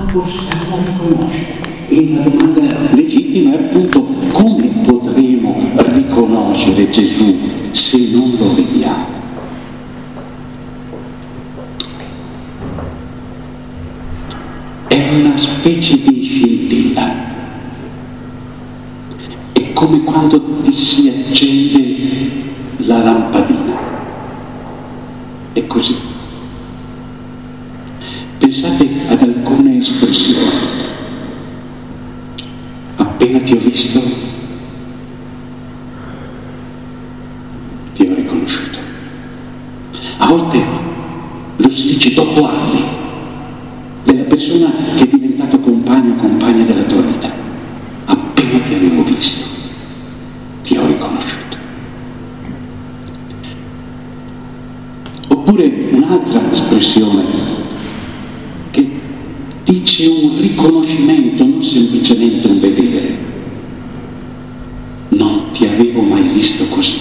possiamo riconoscere. E la domanda legittima è appunto come potremo riconoscere Gesù se non lo vediamo? È una specie di scintilla. È come quando ti si accende la lampadina. È così. Pensate ad alcune espressioni. Appena ti ho visto, ti ho riconosciuto. A volte lo si dice dopo anni della persona che è diventato compagno o compagna della tua vita. Appena ti avevo visto, ti ho riconosciuto. Oppure un'altra espressione che dice un riconoscimento, non semplicemente un vedere. Non ti avevo mai visto così.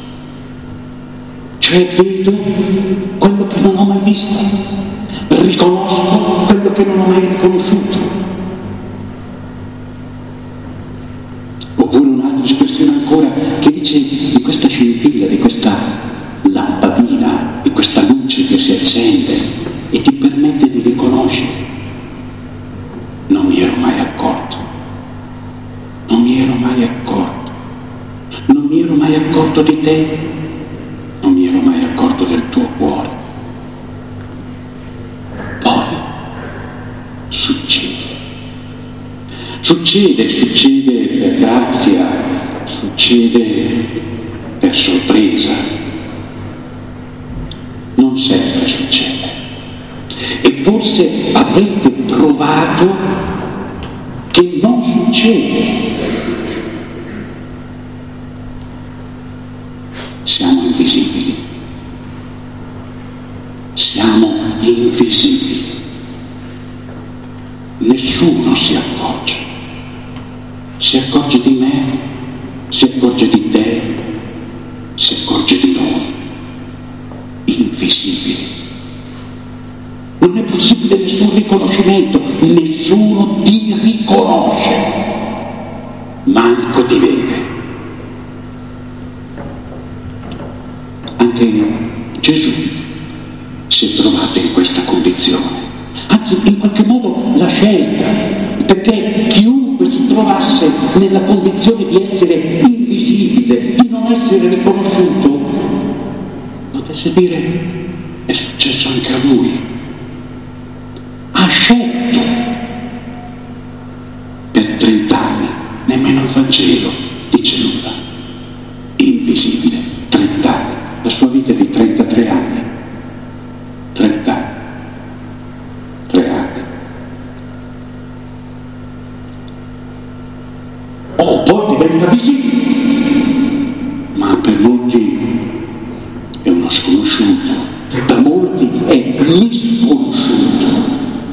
Cioè vedo quello che non ho mai visto, riconosco quello che non ho mai riconosciuto. Oppure un'altra espressione ancora che dice di questa scintilla, di questa lampadina, di questa luce che si accende e ti permette di riconoscere. Non mi ero mai accorto, non mi ero mai accorto, non mi ero mai accorto di te, non mi ero mai accorto del tuo cuore. Poi succede per grazia, succede per sorpresa, non sempre succede. E forse avrete provato che non succede. Siamo invisibili. Siamo invisibili. Nessuno si accorge. Si accorge di me, si accorge di te, si accorge di noi. Invisibili. Non è possibile nessun riconoscimento, nessuno ti riconosce, manco ti vede. Anche Gesù si è trovato in questa condizione, anzi in qualche modo l'ha scelta, perché chiunque si trovasse nella condizione di essere invisibile, di non essere riconosciuto, potesse dire è successo anche a lui. Ha scelto per 30 anni, nemmeno il Vangelo dice nulla, invisibile, 30 anni, la sua vita è di 33 anni, 30 anni, 3 anni. Poi diventa visibile, ma per molti è uno sconosciuto, da molti è misconosciuto.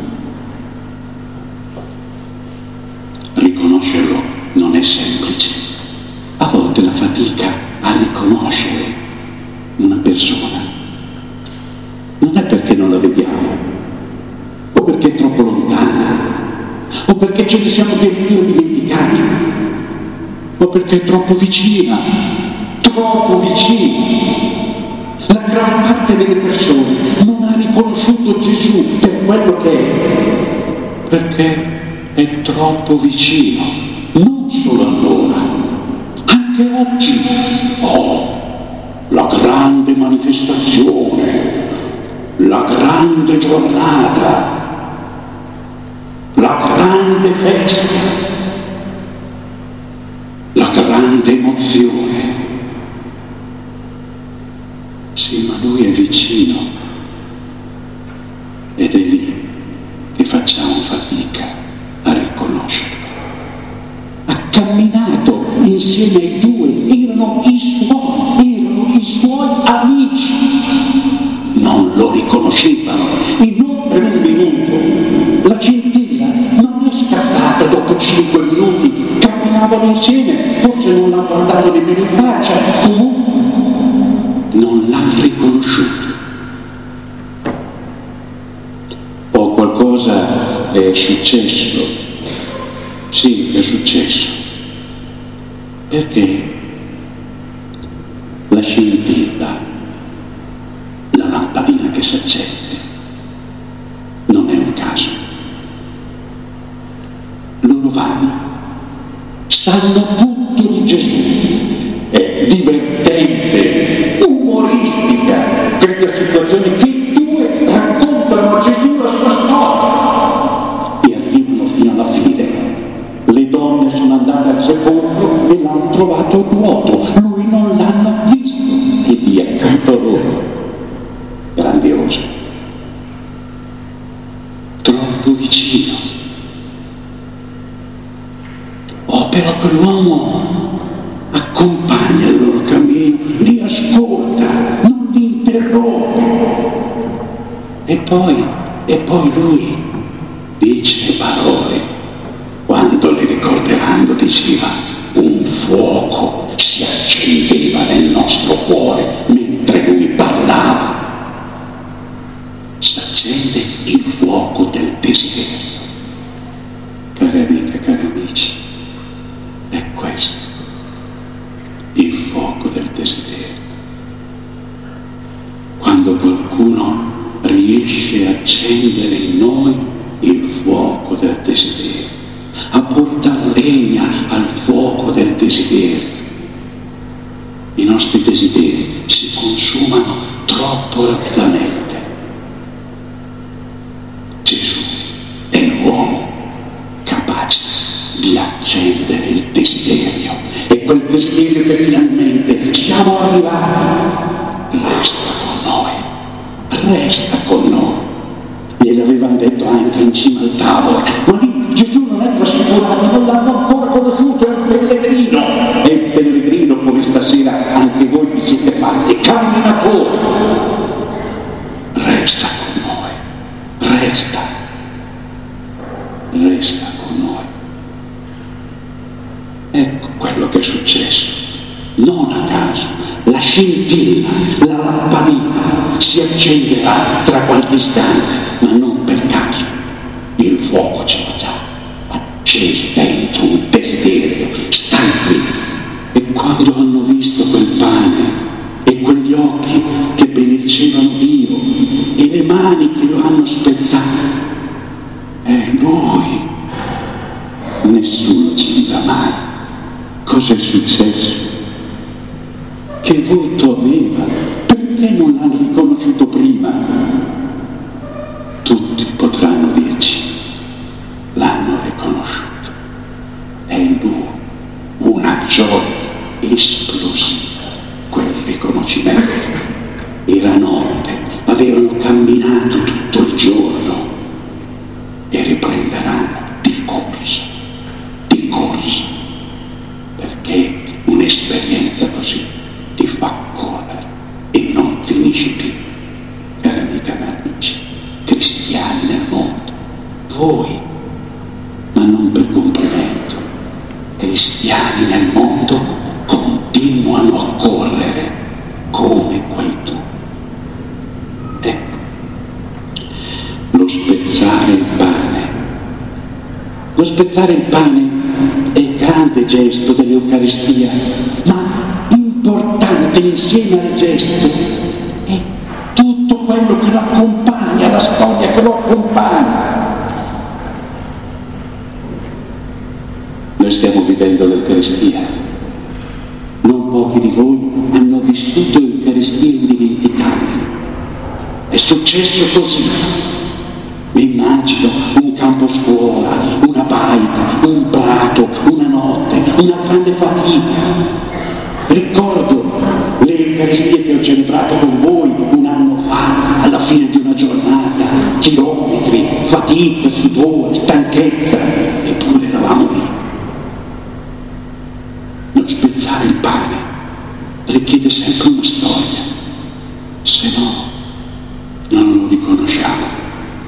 Riconoscerlo non è semplice. A volte la fatica a riconoscere una persona non è perché non la vediamo, o perché è troppo lontana, o perché ce ne siamo addirittura dimenticati, o perché è troppo vicina, troppo vicina. La gran parte delle persone non ha riconosciuto Gesù per quello che è, perché è troppo vicino, non solo allora, anche oggi. La grande manifestazione, la grande giornata, la grande festa, la grande emozione. Sì, ma lui è vicino ed è lì che facciamo fatica a riconoscerlo. Ha camminato insieme ai due, erano i suoi amici, non lo riconoscevano e non per un minuto. La scintilla non è scattata dopo 5 minuti, camminavano insieme, forse non l'ha guardato nemmeno in faccia, comunque non l'ha riconosciuto. Ho qualcosa è successo. Sì, è successo. Perché la scintilla, la lampadina che si accende, non è un caso. Loro vanno, sanno tutto di Gesù. È divertente, umoristica questa situazione che due raccontano a Gesù la sua storia e arrivano fino alla fine. Le donne sono andate al sepolcro e l'hanno trovato vuoto, lui non l'hanno visto e lì accanto a loro. Grandioso, troppo vicino. Oh, però quell'uomo accompagna il loro cammino, li ascolta, non li interrompe. E poi lui dice le parole. Quando le ricorderanno, diceva, un fuoco si accendeva nel nostro cuore mentre lui parlava. Si accende il fuoco del desiderio. Care amiche, cari amici, è questo, il fuoco del desiderio. Quando qualcuno riesce a accendere in noi il fuoco del desiderio, a portare legna al fuoco del desiderio, i nostri desideri si consumano troppo rapidamente. Gesù è l'uomo capace di accendere il desiderio, e quel desiderio che finalmente siamo arrivati resta con noi. Gliel'avevano detto anche in cima al tavolo, ma lì Gesù non è trasfigurato, non l'hanno ancora conosciuto, è un pellegrino. E il pellegrino, come stasera anche voi vi siete fatti camminatori. Resta con noi, resta con noi. Ecco quello che è successo. Non a caso la scintilla, la lampadina si accenderà tra qualche istante, ma non per caso. Il fuoco c'era già acceso dentro un desiderio, sta qui. E quando hanno visto quel pane e quegli occhi che benedicevano Dio e le mani che lo hanno spezzato, e lui, nessuno ci dirà mai cos'è successo, che volto aveva, perché non l'hanno riconosciuto prima. Tutti potranno dirci, l'hanno riconosciuto. È in lui una gioia esplosiva, quel riconoscimento. Era notte, avevano camminato tutto il giorno e riprenderanno di corsa, perché un'esperienza così ti fa correre e non finisci più. Cari amiche e amici, cristiani nel mondo, voi, ma non per complimento, cristiani nel mondo continuano a correre come quei tu. Ecco, lo spezzare il pane è il grande gesto dell'Eucaristia, ma importante insieme al gesto è tutto quello che lo accompagna, la storia che lo accompagna. Noi stiamo vivendo l'Eucaristia. Non pochi di voi hanno vissuto l'Eucaristia indimenticabili. È successo così. Mi immagino un campo scuola, una baita, un prato, una notte, una grande fatica. Ricordo le Eucaristie che ho celebrato con voi un anno fa, alla fine di una giornata, chilometri, fatica, sudore, stanchezza, eppure eravamo lì. Non spezzare il pane richiede sempre una storia, se no non lo riconosciamo.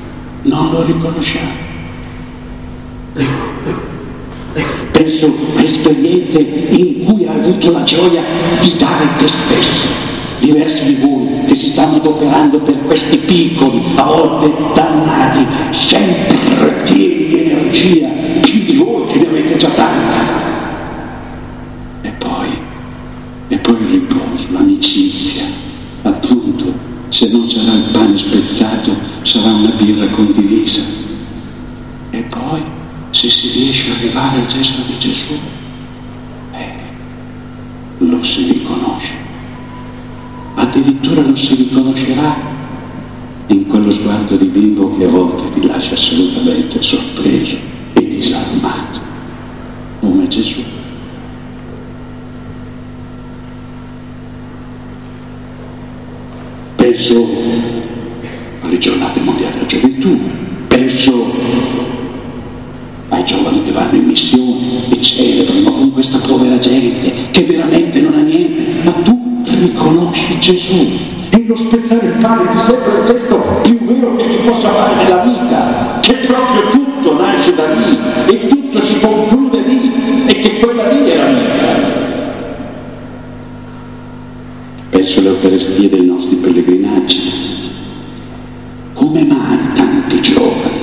Penso a esperienze in cui hai avuto la gioia di dare te stesso. Diversi di voi che si stanno adoperando per questi piccoli, a volte dannati, sempre pieni di energia, più di voi che ne avete già tanta. E poi il riposo, l'amicizia, appunto, se non sarà il pane spezzato, sarà una birra condivisa. E poi, se si riesce ad arrivare al gesto di Gesù, lo si riconosce. Addirittura lo si riconoscerà in quello sguardo di bimbo che a volte ti lascia assolutamente sorpreso e disarmato, come Gesù. Penso alle giornate mondiali della gioventù, penso ai giovani che vanno in missione e celebrano con questa povera gente che veramente non ha niente, ma tu riconosci Gesù e lo spezzare il pane ti sembra il gesto più vero che si possa fare nella vita, che proprio tutto nasce da lì e tutto si conclude lì e che quella lì è la vita. Penso alle Eucaristie dei nostri pellegrinaggi. Come mai tanti giovani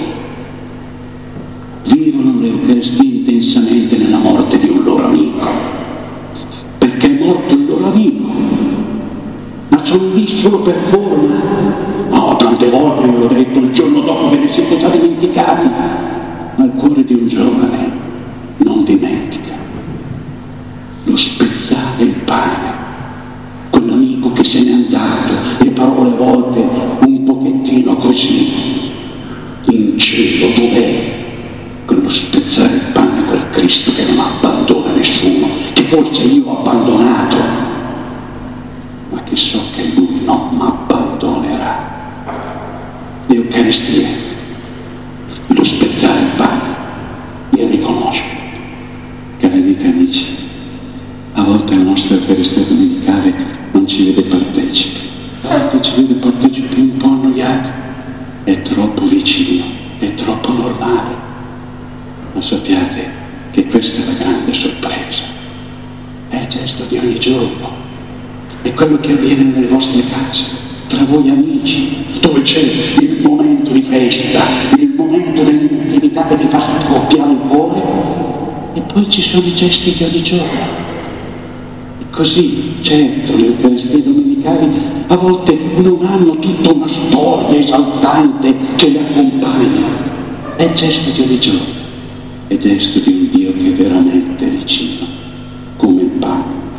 vivono l'Eucaristia intensamente nella morte di un loro amico? Perché è morto il loro amico, ma sono lì solo per forma. No, tante volte ve l'ho detto, il giorno dopo ve ne siete già dimenticati, ma il cuore di un giovane non dimentica. Lo spezzare il pane, quell'amico che se n'è andato, le parole a volte un pochettino così, in cielo dov'è? Quello spezzare il pane, quel Cristo che non abbandona nessuno, che forse io ho abbandonato, ma che so che Lui non mi abbandonerà. L'Eucaristia, lo spezzare il pane, il riconoscere. Cari amiche e amici, a volte la nostra Eucaristia domenicale non ci vede partecipi, a volte ci vede partecipi un po' annoiati, è troppo vicino, è troppo normale. Ma sappiate che questa è la grande sorpresa, è il gesto di ogni giorno, è quello che avviene nelle vostre case, tra voi amici, dove c'è il momento di festa, il momento dell'intimità che ti fa scoppiare il cuore, e poi ci sono i gesti di ogni giorno. Così, certo, le Eucaristie domenicali a volte non hanno tutta una storia esaltante che le accompagna, è il gesto di ogni giorno. È gesto di un Dio che è veramente vicino, come il pane.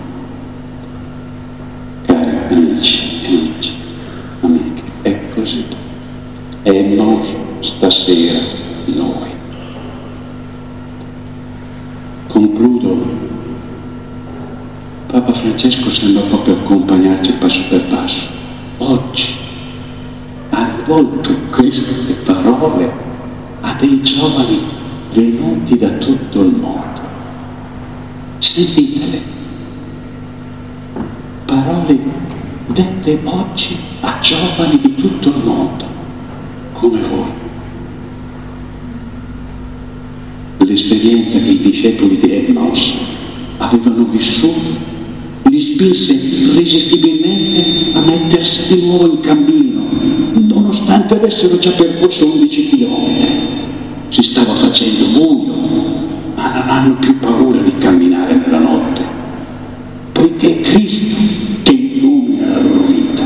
Cari amici e amici, amiche, è così. È noi stasera, noi. Concludo. Papa Francesco sembra proprio accompagnarci passo per passo. Oggi ha rivolto queste parole a dei giovani venuti da tutto il mondo. Sentitele, parole dette oggi a giovani di tutto il mondo, come voi. L'esperienza che i discepoli di Emmaus avevano vissuto li spinse irresistibilmente a mettersi di nuovo in cammino, nonostante avessero già percorso 11 chilometri. Si stava facendo buio, ma non hanno più paura di camminare nella notte, poiché è Cristo che illumina la loro vita.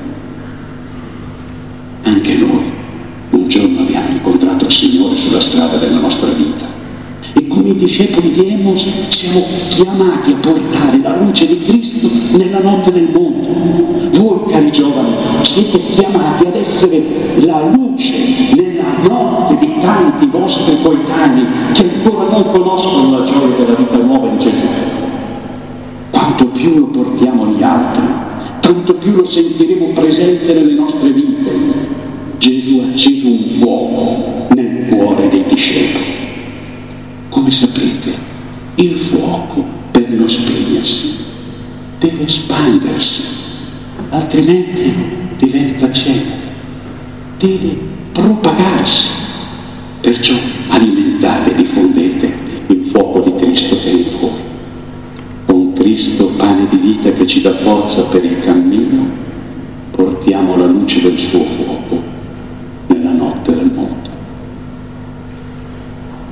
Anche noi un giorno abbiamo incontrato il Signore sulla strada della nostra vita e come i discepoli di Emmaus siamo chiamati a portare la luce di Cristo nella notte del mondo. Voi, cari giovani, siete chiamati ad essere la luce nella notte di tanti vostri coetanei che ancora non conoscono la gioia della vita nuova in Gesù. Quanto più lo portiamo agli altri, tanto più lo sentiremo presente nelle nostre vite. Gesù ha acceso un fuoco nel cuore dei discepoli. Come sapete, il fuoco per non spegnersi deve espandersi, altrimenti diventa cenere, deve propagarsi. Perciò alimentate e diffondete il fuoco di Cristo che è in voi. Con Cristo, pane di vita che ci dà forza per il cammino, portiamo la luce del suo fuoco